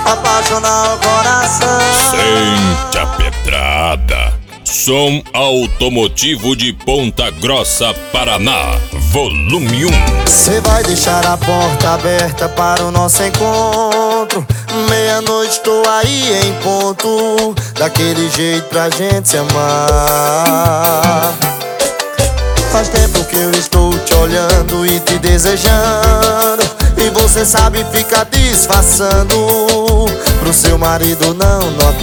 apaixonar o coração. Sente a pedrada. Som automotivo de Ponta Grossa, Paraná, volume 1. Cê vai deixar a porta aberta para o nosso encontro. Meia-noite tô aí em ponto, daquele jeito pra gente se amar. Faz tempo que eu estou te olhando e te desejando, e você sabe ficar disfarçando pro seu marido não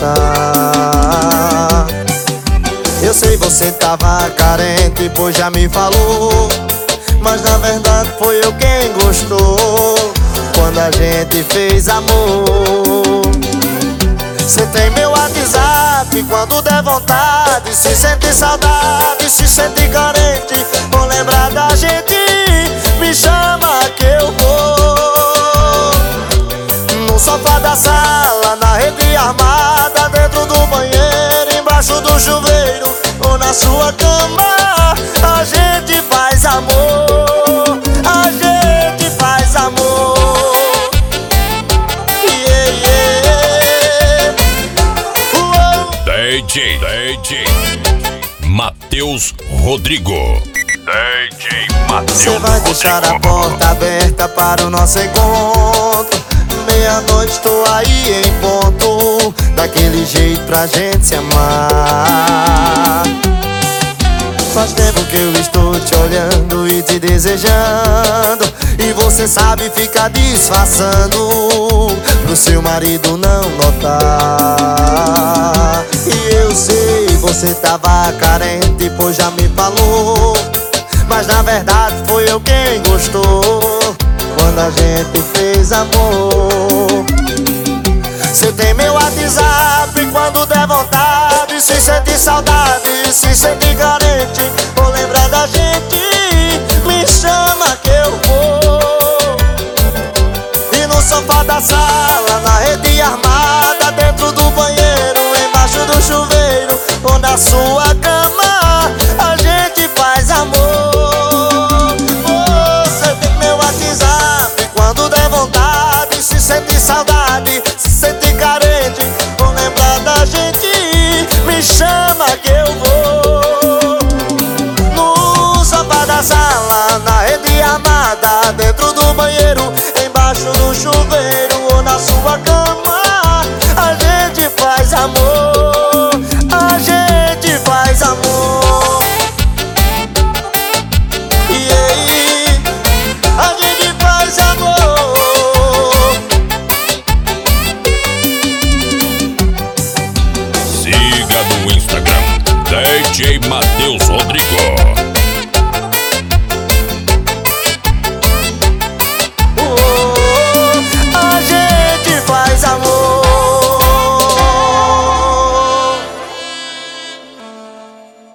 notar. Eu sei você tava carente, pois já me falou, mas na verdade foi eu quem gostou quando a gente fez amor. Cê tem meu WhatsApp, quando der vontade, se sente saudade, se sente carente, ou lembrar da gente, me chama que eu vou. No sofá da sala, na rede armada, dentro do banheiro, embaixo do chuveiro, ou na sua cama, a gente faz amor, a gente faz amor. DJ Matheus Rodrigo. DJ Matheus Cê vai deixar a porta aberta para o nosso encontro. Meia-noite tô aí em ponto, daquele jeito pra gente se amar. Faz tempo que eu estou te olhando e te desejando, e você sabe ficar disfarçando pro seu marido não notar. E eu sei, você tava carente, pois já me falou, mas na verdade foi eu quem gostou quando a gente fez amor. Cê tem meu WhatsApp, quando der vontade, se sente saudade, se sente carente, ou lembrar da gente, me chama que eu vou. E no sofá da sala, na rede armada, dentro do banheiro, embaixo do chuveiro, ou na sua cama, a gente faz amor. Você tem meu WhatsApp, quando der vontade, se sente saudade, se sente carente, ou lembrar da gente, me chama que eu vou. No sofá da sala, na rede armada, dentro do banheiro, embaixo do chuveiro, ou na sua cama, a gente faz amor, a gente faz amor. E aí, a gente faz amor. Siga no Instagram DJ Matheus Rodrigo.